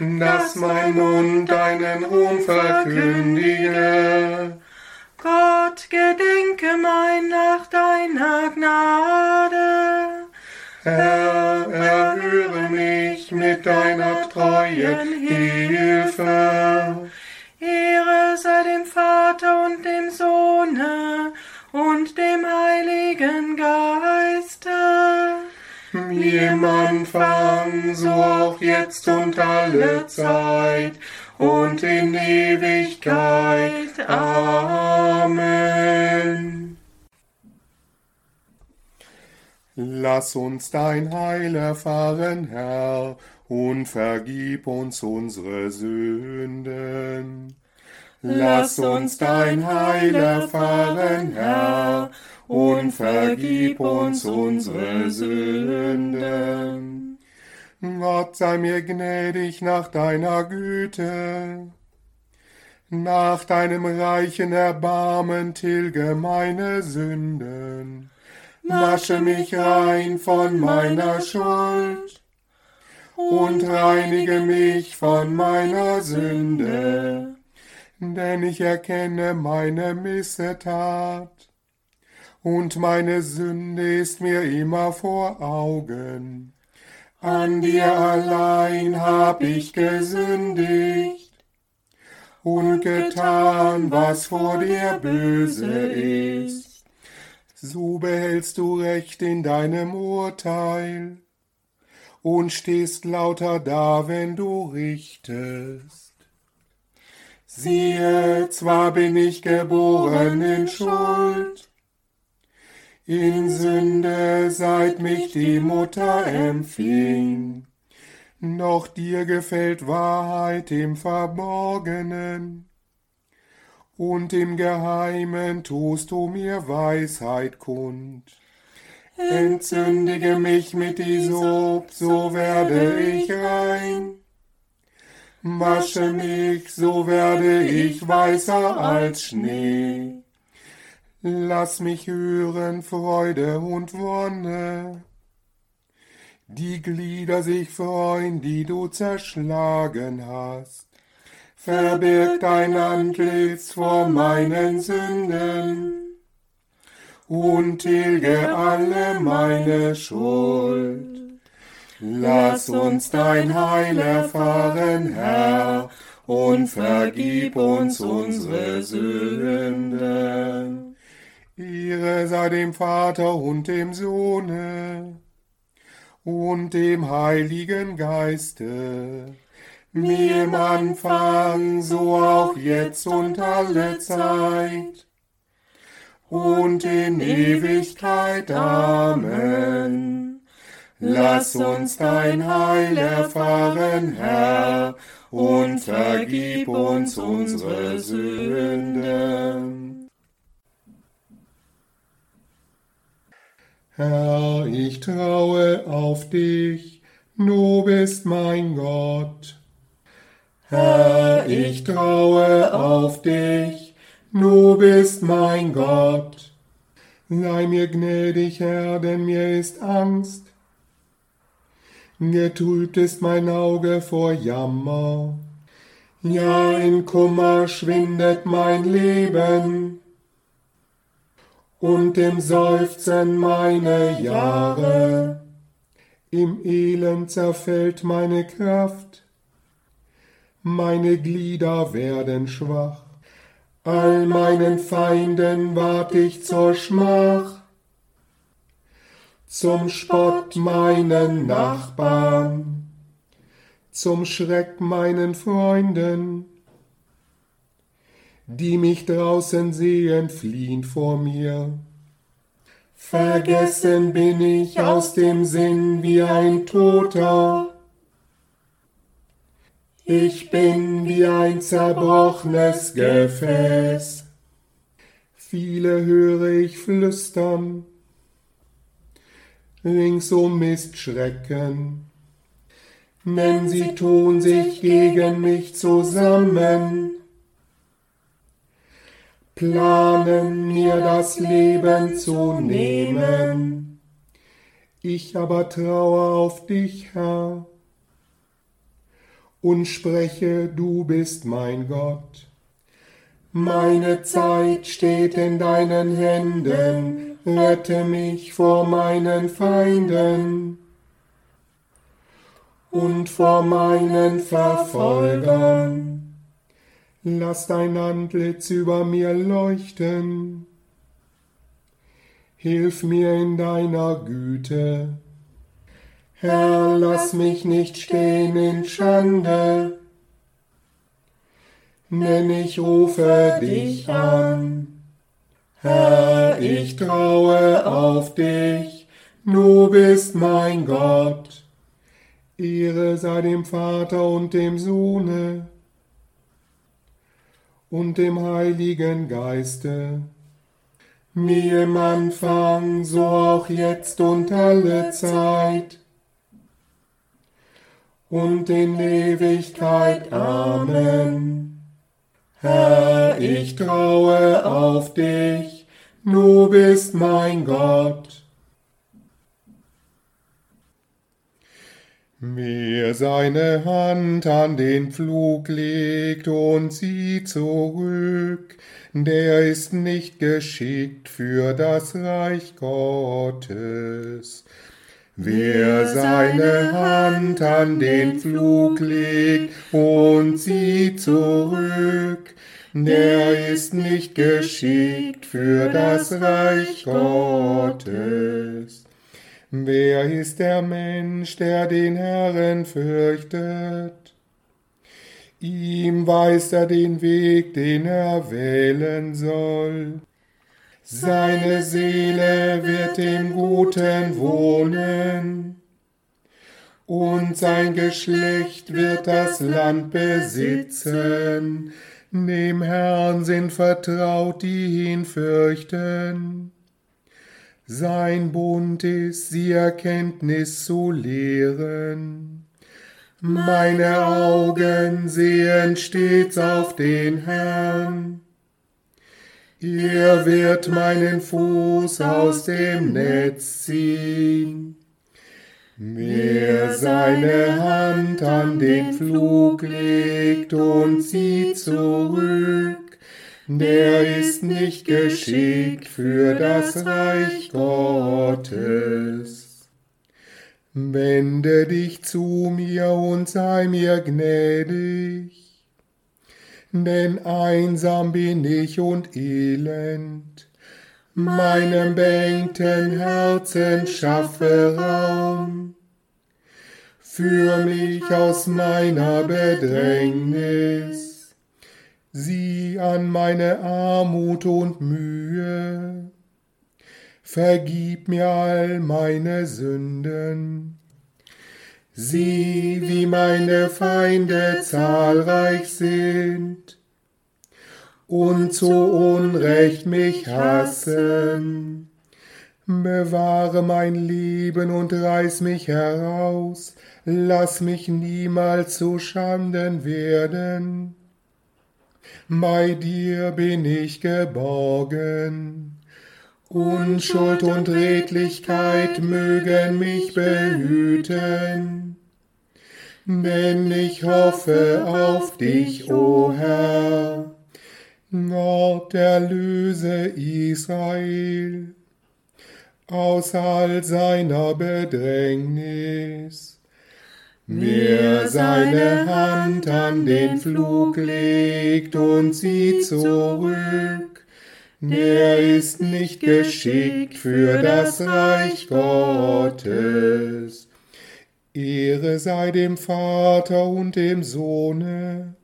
dass mein Mund deinen Ruhm verkündige. Gott, gedenke mein nach deiner Gnade. Herr, erhöre mich mit deiner treuen Hilfe. Ehre sei dem Vater und dem Sohne und dem Heiligen Geiste. Wie im Anfang, so auch jetzt und alle Zeit und in Ewigkeit. Amen. Lass uns dein Heil erfahren, Herr, und vergib uns unsere Sünden. Lass uns dein Heil erfahren, Herr, und vergib uns unsere Sünden. Gott sei mir gnädig nach deiner Güte. Nach deinem reichen Erbarmen tilge meine Sünden. Wasche mich rein von meiner Schuld und reinige mich von meiner Sünde, denn ich erkenne meine Missetat und meine Sünde ist mir immer vor Augen. An dir allein hab ich gesündigt und getan, was vor dir böse ist. So behältst du Recht in deinem Urteil und stehst lauter da, wenn du richtest. Siehe, zwar bin ich geboren in Schuld, in Sünde, seit mich die Mutter empfing, doch dir gefällt Wahrheit im Verborgenen. Und im Geheimen tust du mir Weisheit kund. Entsündige mich mit Isop, so werde ich rein. Wasche mich, so werde ich weißer als Schnee. Lass mich hören Freude und Wonne. Die Glieder sich freuen, die du zerschlagen hast. Verbirg dein Antlitz vor meinen Sünden und tilge alle meine Schuld. Lass uns dein Heil erfahren, Herr, und vergib uns unsere Sünden. Ehre sei dem Vater und dem Sohne und dem Heiligen Geiste, wie im Anfang, so auch jetzt und alle Zeit und in Ewigkeit. Amen. Lass uns dein Heil erfahren, Herr, und vergib uns unsere Sünden. Herr, ich traue auf dich, du bist mein Gott. Herr, ich traue auf dich, du bist mein Gott. Sei mir gnädig, Herr, denn mir ist Angst. Getrübt ist mein Auge vor Jammer. Ja, in Kummer schwindet mein Leben und im Seufzen meine Jahre. Im Elend zerfällt meine Kraft. Meine Glieder werden schwach, all meinen Feinden ward ich zur Schmach, zum Spott meinen Nachbarn, zum Schreck meinen Freunden, die mich draußen sehen, fliehen vor mir. Vergessen bin ich aus dem Sinn wie ein Toter. Ich bin wie ein zerbrochenes Gefäß. Viele höre ich flüstern, ringsum ist Schrecken, denn sie tun sich gegen mich zusammen, planen mir das Leben zu nehmen. Ich aber traue auf dich, Herr, und spreche, du bist mein Gott. Meine Zeit steht in deinen Händen, rette mich vor meinen Feinden und vor meinen Verfolgern. Lass dein Antlitz über mir leuchten. Hilf mir in deiner Güte. Herr, lass mich nicht stehen in Schande, denn ich rufe dich an. Herr, ich traue auf dich, du bist mein Gott. Ehre sei dem Vater und dem Sohne und dem Heiligen Geiste, wie im Anfang, so auch jetzt und alle Zeit und in Ewigkeit. Amen. Herr, ich traue auf dich, du bist mein Gott. Wer seine Hand an den Pflug legt und zieht zurück, der ist nicht geschickt für das Reich Gottes. Wer seine Hand an den Pflug legt und zieht zurück, der ist nicht geschickt für das Reich Gottes. Wer ist der Mensch, der den Herrn fürchtet? Ihm weist er den Weg, den er wählen soll. Seine Seele wird im Guten wohnen, und sein Geschlecht wird das Land besitzen. Dem Herrn sind vertraut, die ihn fürchten. Sein Bund ist, sie Erkenntnis zu lehren. Meine Augen sehen stets auf den Herrn. Er wird meinen Fuß aus dem Netz ziehen. Wer seine Hand an den Pflug legt und zieht zurück, der ist nicht geschickt für das Reich Gottes. Wende dich zu mir und sei mir gnädig, denn einsam bin ich und elend. Meinem beengten Herzen schaffe Raum. Führ mich aus meiner Bedrängnis. Sieh an meine Armut und Mühe. Vergib mir all meine Sünden. Sieh, wie meine Feinde zahlreich sind und zu Unrecht mich hassen. Bewahre mein Leben und reiß mich heraus, lass mich niemals zu Schanden werden. Bei dir bin ich geborgen. Unschuld und Redlichkeit mögen mich behüten, denn ich hoffe auf dich, o Herr. Gott, erlöse Israel aus all seiner Bedrängnis. Wer seine Hand an den Pflug legt und zieht zurück, der ist nicht geschickt für das Reich Gottes. Ehre sei dem Vater und dem Sohne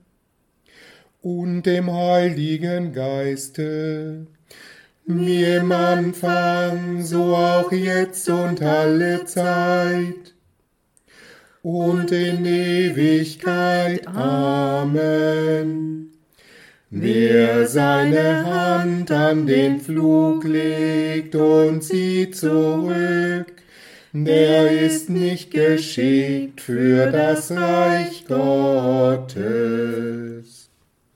und dem Heiligen Geiste, wie im Anfang, so auch jetzt und alle Zeit und in Ewigkeit. Amen. Wer seine Hand an den Pflug legt und zieht zurück, der ist nicht geschickt für das Reich Gottes.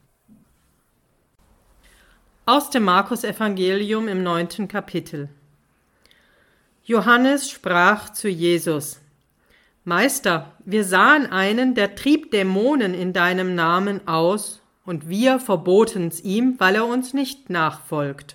Aus dem Markus-Evangelium im 9. Kapitel. Johannes sprach zu Jesus: Meister, wir sahen einen, der trieb Dämonen in deinem Namen aus, und wir verboten's ihm, weil er uns nicht nachfolgt.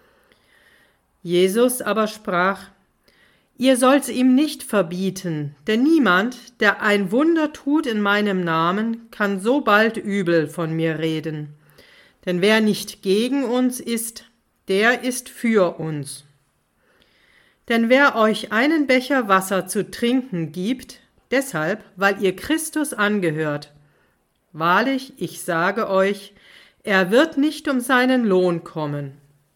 Jesus aber sprach: Ihr sollt's ihm nicht verbieten, denn niemand, der ein Wunder tut in meinem Namen, kann so bald übel von mir reden. Denn wer nicht gegen uns ist, der ist für uns. Denn wer euch einen Becher Wasser zu trinken gibt, deshalb, weil ihr Christus angehört, wahrlich, ich sage euch, er wird nicht um seinen Lohn kommen.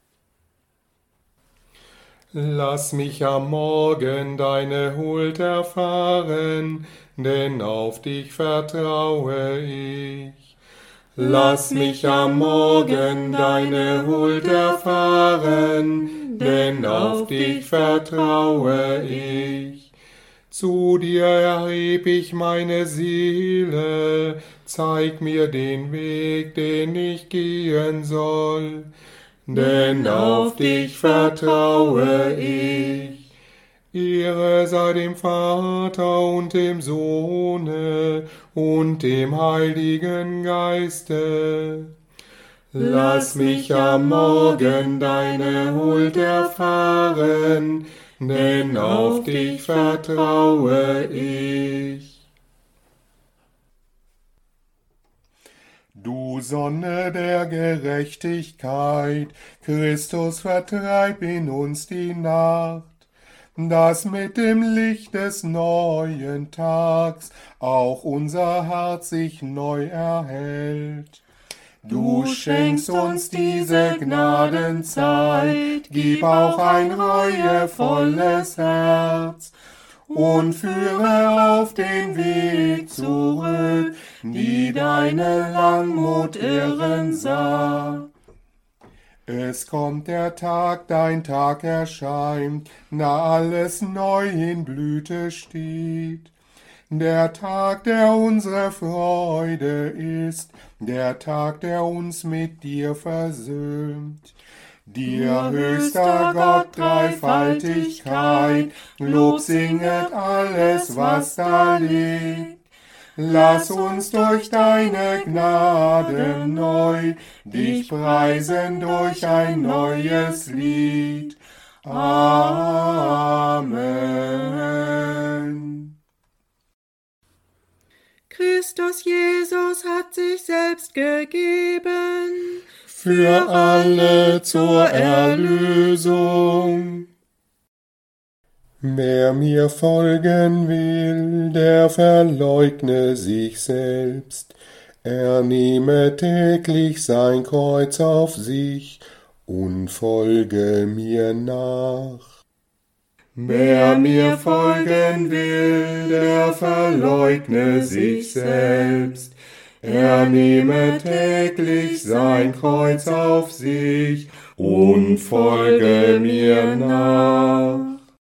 Lass mich am Morgen deine Huld erfahren, denn auf dich vertraue ich. Lass mich am Morgen deine Huld erfahren, denn auf dich vertraue ich. Zu dir erheb ich meine Seele, zeig mir den Weg, den ich gehen soll, denn auf dich vertraue ich. Ehre sei dem Vater und dem Sohne und dem Heiligen Geiste. Lass mich am Morgen deine Huld erfahren, denn auf dich vertraue ich. Du Sonne der Gerechtigkeit, Christus vertreib in uns die Nacht, dass mit dem Licht des neuen Tags auch unser Herz sich neu erhellt. Du schenkst uns diese Gnadenzeit, gib auch ein reuevolles Herz und führe auf den Weg zurück, die deine Langmut irren sah. Es kommt der Tag, dein Tag erscheint, da alles neu in Blüte steht. Der Tag, der unsere Freude ist, der Tag, der uns mit dir versöhnt. Dir, höchster Gott, Dreifaltigkeit, Lob singet alles, was da liegt. Lass uns durch deine Gnade neu dich preisen durch ein neues Lied. Amen. Christus Jesus hat sich selbst gegeben für alle zur Erlösung. Wer mir folgen will, der verleugne sich selbst, er nehme täglich sein Kreuz auf sich und folge mir nach. Wer mir folgen will, der verleugne sich selbst, er nehme täglich sein Kreuz auf sich und folge mir nach.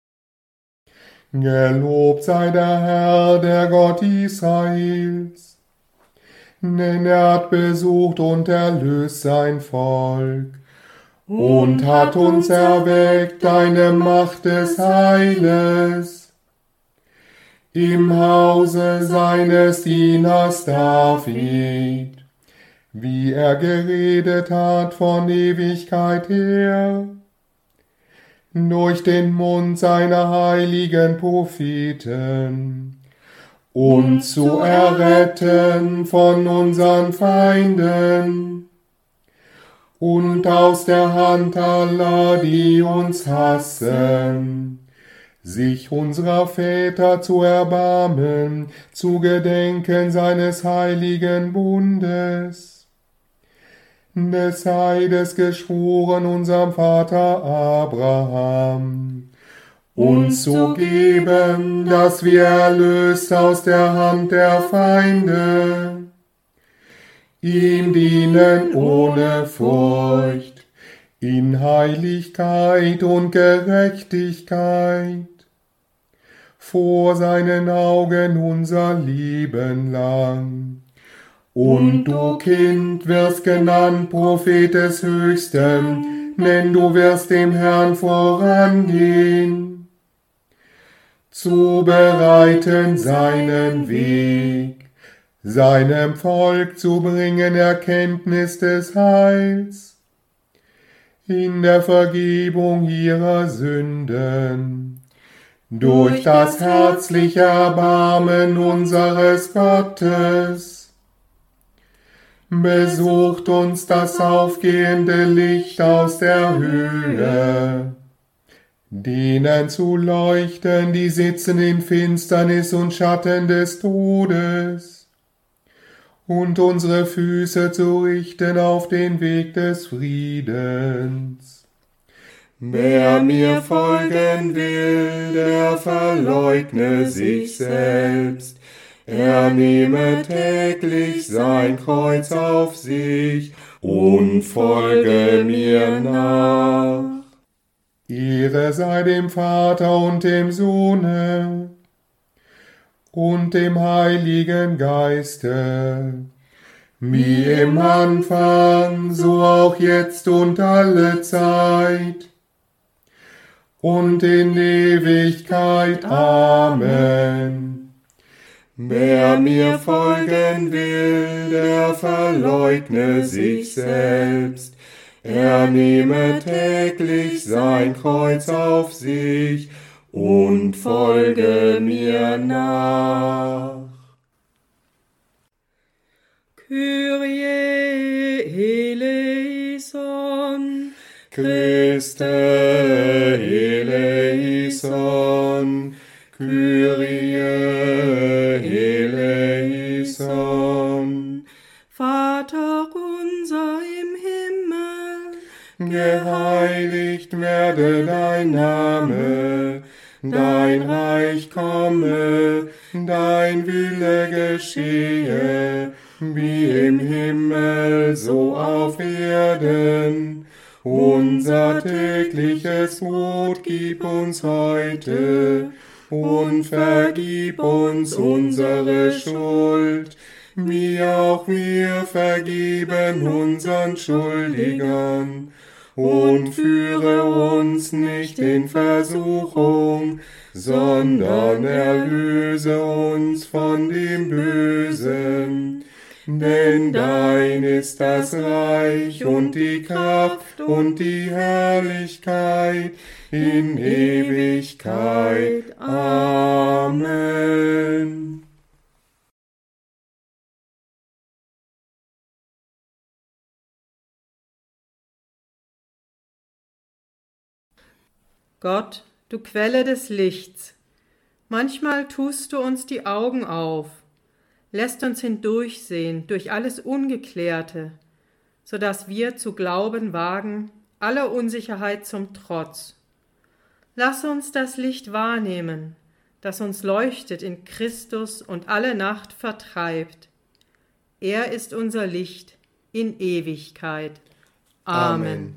Gelobt sei der Herr, der Gott Israels, denn er hat besucht und erlöst sein Volk und hat uns erweckt deine Macht des Heiles im Hause seines Dieners David, wie er geredet hat von Ewigkeit her, durch den Mund seiner heiligen Propheten, uns zu erretten von unseren Feinden und aus der Hand aller, die uns hassen, sich unserer Väter zu erbarmen, zu gedenken seines heiligen Bundes, des Eides geschworen unserem Vater Abraham, uns zu geben, dass wir erlöst aus der Hand der Feinde, ihm dienen ohne Furcht, in Heiligkeit und Gerechtigkeit, vor seinen Augen unser Leben lang. Und du, Kind, wirst genannt Prophet des Höchsten, denn du wirst dem Herrn vorangehen. zu bereiten seinen Weg, seinem Volk zu bringen Erkenntnis des Heils, in der Vergebung ihrer Sünden, durch das herzliche Erbarmen unseres Gottes. Besucht uns das aufgehende Licht aus der Höhe, denen zu leuchten, die sitzen in Finsternis und Schatten des Todes, und unsere Füße zu richten auf den Weg des Friedens. Wer mir folgen will, der verleugne sich selbst. Er nehme täglich sein Kreuz auf sich und folge mir nach. Ehre sei dem Vater und dem Sohne und dem Heiligen Geiste, wie im Anfang, so auch jetzt und alle Zeit und in Ewigkeit. Amen. Wer mir folgen will, der verleugne sich selbst. Er nehme täglich sein Kreuz auf sich und folge mir nach. Kyrie eleison, Christe eleison, Kyrie eleison. Vater unser im Himmel, Geheiligt werde dein Name, dein Reich komme, dein Wille geschehe, wie im Himmel, so auf Erden. Unser tägliches Brot gib uns heute und vergib uns unsere Schuld, wie auch wir vergeben unseren Schuldigern. Und führe uns nicht in Versuchung, sondern erlöse uns von dem Bösen. Denn dein ist das Reich und die Kraft und die Herrlichkeit in Ewigkeit. Amen. Gott, du Quelle des Lichts, manchmal tust du uns die Augen auf, lässt uns hindurchsehen durch alles Ungeklärte, so dass wir zu glauben wagen, aller Unsicherheit zum Trotz. Lass uns das Licht wahrnehmen, das uns leuchtet in Christus und alle Nacht vertreibt. Er ist unser Licht in Ewigkeit. Amen.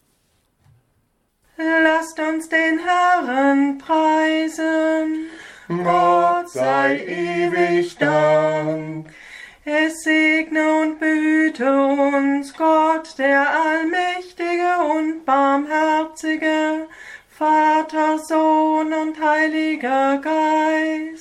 lasst uns den Herrn preisen. Gott sei ewig Dank. Es segne und behüte uns Gott, der Allmächtige und Barmherzige, Vater, Sohn und Heiliger Geist.